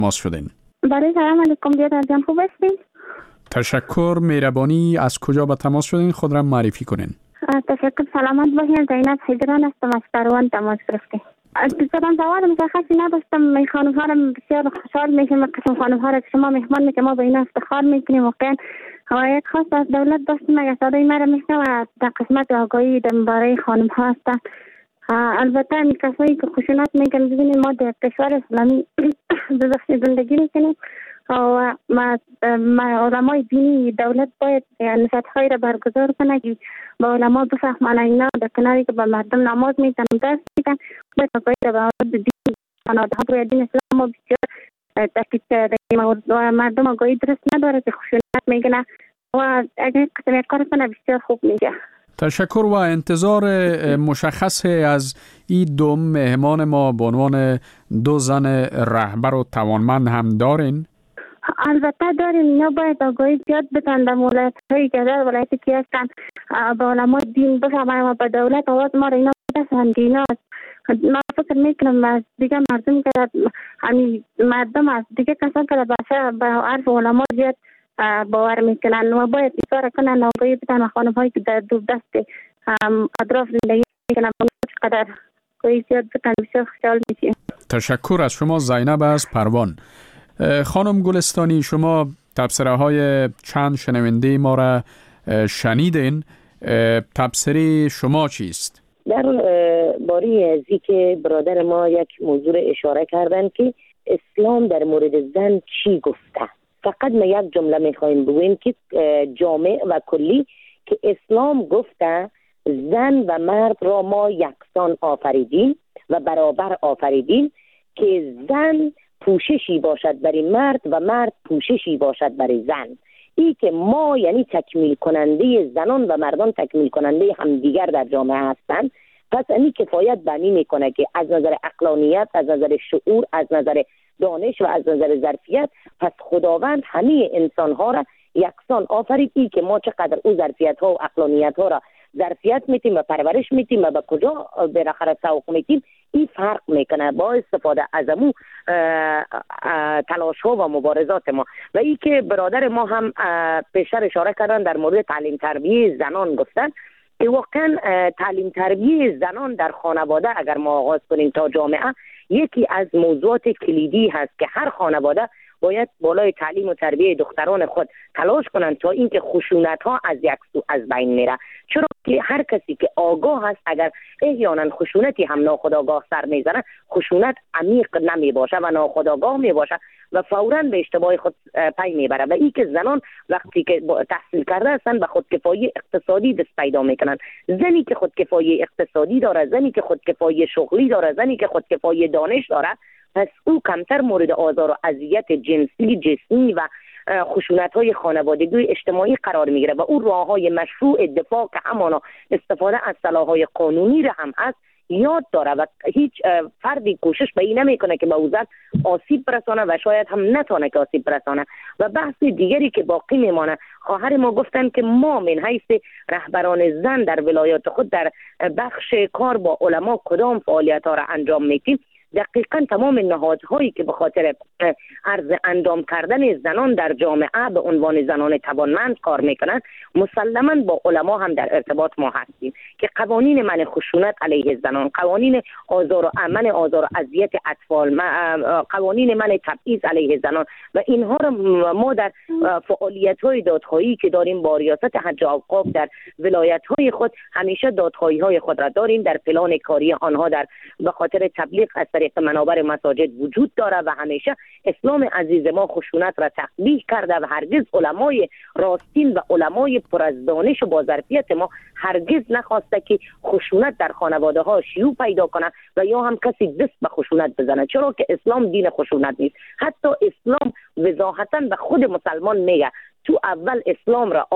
تماس شدین. برای سلام علیکم بیاد جان، خوب هستین؟ تشکر. مهربانی. از کجا به تماس شدین؟ خود را معرفی کنین. تشکر. سلامت باشین. زینب حیدران هستم از پروان تماس گرفتیم. دوستان سوال مشخصی نداشتم. می خانم ها را بسیار خوشحال میشم قسم خانم ها را که شما مهمان که ما به این افتخار میکنیم. واقعا حمایت خاص از دولت داشتیم. اگر صدای مرا میشنوه در قسمت آگاهی درباره خانم ها هستن. البته این کسایی که خشونت میکنن، ببینید ما در کشور اسلامی زندگی میکنیم و ما علمای دینی دولت باید نشاط‌هایی را برگزار کنه که با علما بفهمن اینا در کناری که به مردم نماز میتن درس میتن باید آگاهی را به مورد دین کنادها روی دین اسلام و بسیار تاکید کرده و مردم آگاهی درست نداره که خشونت میکنه و اگر قسم کار کنه بسیار خوب میشه. تشکر و انتظار مشخص از این دو مهمان ما به عنوان دو زن رهبر و توانمند هم دارین؟ البته داریم. اینا باید آگاهی زیاد بدن در ولایت‌هایی که در ولایتی که هستن به علما دین بفهمن و به دولت آواز ما را اینا بدن که اینا ما فکر میکنم از دیگه مردم که مردم از دیگه کسان که به عرف علما زیاد باور میکنن و باید اصرار کنن آگاهی بدن و خانم هایی که در دور دست اطراف زندگی میکنن چقدر آگاهی زیاد بدن بسیار خوشحال میشیم. تشکر از شما زینب از پروان. خانم گلستانی، شما تبصره های چند شنونده ما را شنیدین. تبصره شما چیست؟ در باره ازی که برادر ما یک موضوع اشاره کردن که اسلام در مورد زن چی گفته. فقط ما یک جمله میخوایم بگویم که جامع و کلی که اسلام گفته زن و مرد را ما یکسان آفریدیم و برابر آفریدیم که زن پوششی باشد برای مرد و مرد پوششی باشد برای زن. این که ما یعنی تکمیل کننده زنان و مردان تکمیل کننده همدیگر در جامعه هستند. پس این کفایت بنی میکنه که از نظر عقلانیت، از نظر شعور، از نظر دانش و از نظر ظرفیت پس خداوند همه انسان ها را یکسان آفرید. این که ما چقدر او ظرفیت ها و عقلانیت ها را ظرفیت میتیم و پرورش میتیم و به کجا بالاخره سوق میتیم، این فرق میکنه با استفاده از امو تلاش ها و مبارزات ما. و این که برادر ما هم پیشتر اشاره کردن در مورد تعلیم تربیه زنان گفتن که واقعا تعلیم تربیه زنان در خانواده اگر ما آغاز کنیم تا جامعه یکی از موضوعات کلیدی هست که هر خانواده باید بالای تعلیم و تربیه دختران خود تلاش کنند تا اینکه خشونت ها از یک سو از بین میره. چرا که هر کسی که آگاه هست اگر احیانا خشونتی هم ناخودآگاه سر میزنه، خشونت عمیق نمی باشه و ناخودآگاه می باشه و فوراً به اشتباه خود پی میبره. و این که زنان وقتی که تحصیل کرده هستن به خودکفایی اقتصادی دست پیدا میکنن. زنی که خودکفایی اقتصادی داره، زنی که خودکفایی شغلی داره، زنی که خودکفایی دانش داره، پس او کمتر مورد آزار و اذیت جنسی، جسمی و خشونت‌های خانوادگی اجتماعی قرار میگیره و او راه‌های مشروع دفاع که همانا استفاده از سلاح‌های قانونی را هم هست یاد داره و هیچ فردی کوشش به این نمیکنه که به او زن آسیب برسانه و شاید هم نتونه که آسیب برسانه. و بحث دیگری که باقی میمانه، خواهر ما گفتن که ما من حیث رهبران زن در ولایات خود در بخش کار با علما کدام فعالیت‌ها را انجام میدیم. دقیقاً تمام نهادهایی که به خاطر عرض اندام کردن زنان در جامعه به عنوان زنان توانمند کار میکنند، مسلماً با علما هم در ارتباط ما هستیم که قوانین منع خشونت علیه زنان، قوانین آزار و اذیت اطفال، قوانین منع تبعیض علیه زنان و اینها را ما در فعالیت‌های دادخواهی که داریم با ریاست حج اوقاف در ولایت‌های خود همیشه دادخواهی‌های خود را داریم. در پلان کاری آنها در به خاطر تبلیغ از طریق منابر مساجد وجود داره و همیشه اسلام عزیز ما خشونت را تقبیح کرده و هرگز علمای راستین و علمای پر از دانش و با ظرفیت ما هرگز نخواسته که خشونت در خانواده ها شیوع پیدا کنه و یا هم کسی دست به خشونت بزنه، چرا که اسلام دین خشونت نیست. حتی اسلام وضاحتاً به خود مسلمان میگه تو اول اسلام را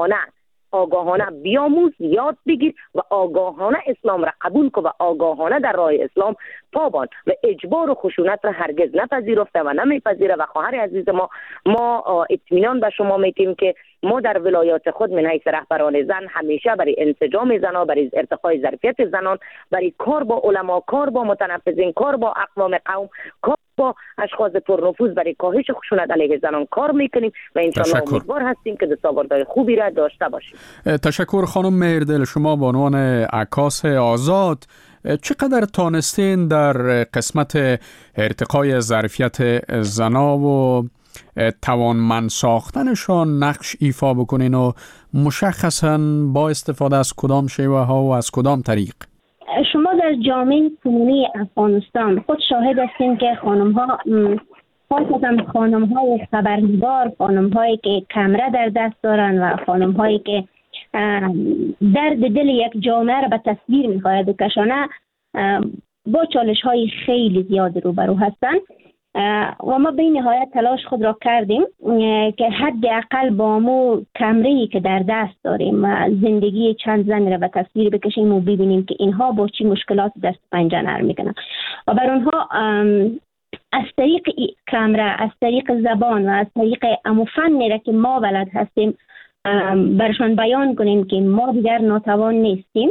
آگاهانه بیاموز، یاد بگیر و آگاهانه اسلام را قبول کن و آگاهانه در راه اسلام پابان و اجبار و خشونت را هرگز نپذیرفته و نمیپذیره. و خواهر عزیز ما اطمینان به شما میدیم که ما در ولایات خود من حیث رهبران زن همیشه برای انسجام زنان، برای ارتقای ظرفیت زنان، برای کار با علما، کار با متنفذین، کار با اقوام قوم، کار با اشخاص پرنفوذ برای کاهش خشونت علیه زنان کار میکنیم و انشالله امیدوار هستیم که دستاوردهای خوبی را داشته باشیم. تشکر خانم مهردل. شما به عنوان عکاس آزاد چقدر تانستین در قسمت ارتقای ظرفیت زنا و توانمند ساختنشان نقش ایفا بکنین و مشخصاً با استفاده از کدام شیوه ها و از کدام طریق؟ شما در جامعه کنونی افغانستان خود شاهد هستین که خانم‌ها، خاصتاً خانم‌های خبرنگار، خانم‌هایی که کمره در دست دارن و خانم‌هایی که درد دل یک جامعه را به تصویر می‌خواهد بکشانه، با چالش‌های خیلی زیاد روبرو هستند و ما به نهایت تلاش خود را کردیم که حداقل با مو کمره‌ای که در دست داریم زندگی چند زن را به تصویر بکشیم و ببینیم که اینها با چی مشکلات دست پنجه نرم میکنن و بر اونها از طریق کمره، از طریق زبان و از طریق امو فنی را که ما بلد هستیم برشان بیان کنیم که ما دیگر ناتوان نیستیم.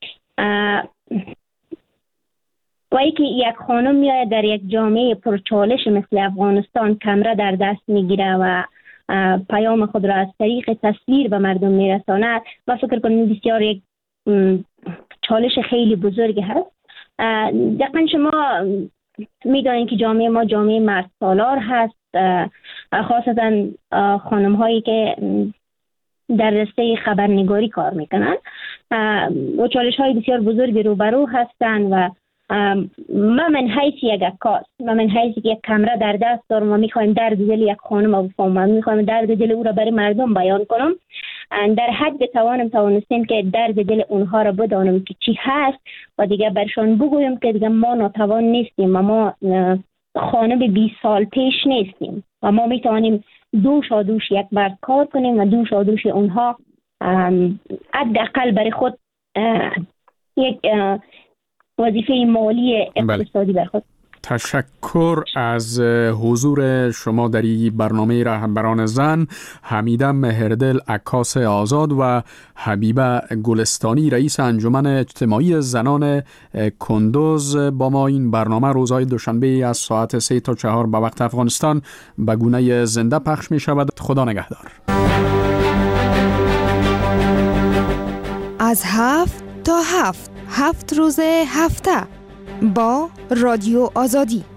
و اینکه یک خانم میاد در یک جامعه پرچالش مثل افغانستان کمره در دست میگیره و پیام خود را از طریق تصویر به مردم میرساند و فکر کنم بسیار یک چالش خیلی بزرگی هست. دقیقا شما میدانید که جامعه ما جامعه مرد سالار هست، خاصتا خانم هایی که در رشته خبرنگاری کار میکنن و چالش های بسیار بزرگی روبرو هستند و ما من حیث یک عکاس، ما من حیث یک کمره در دست دارم و میخوایم درد دل یک خانم رو بفهمم، میخوایم درد دل او را برای مردم بیان کنم، در حد توانستیم که درد دل اونها را بدانم که چی هست و دیگه برشان بگویم که دیگه ما ناتوان نیستیم و ما خانم 20 سال پیش نیستیم و ما میتوانیم دوش یک مرد کار کنیم و دوش اونها حداقل برای خود یک وظیفه مالی اقتصادی بر خود. تشکر از حضور شما در این برنامه رهبران زن. حمیده مهردل عکاس آزاد و حبیبه گلستانی رئیس انجمن اجتماعی زنان کندوز با ما این برنامه روزهای دوشنبه از ساعت 3 تا 4 به وقت افغانستان به گونه زنده پخش می شود. خدا نگهدار. از 7 تا 7 روز هفته با رادیو آزادی.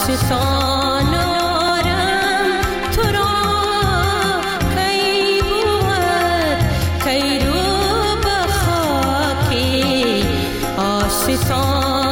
آشتان آرم تو را کی بود کی رو به خاکی آشتان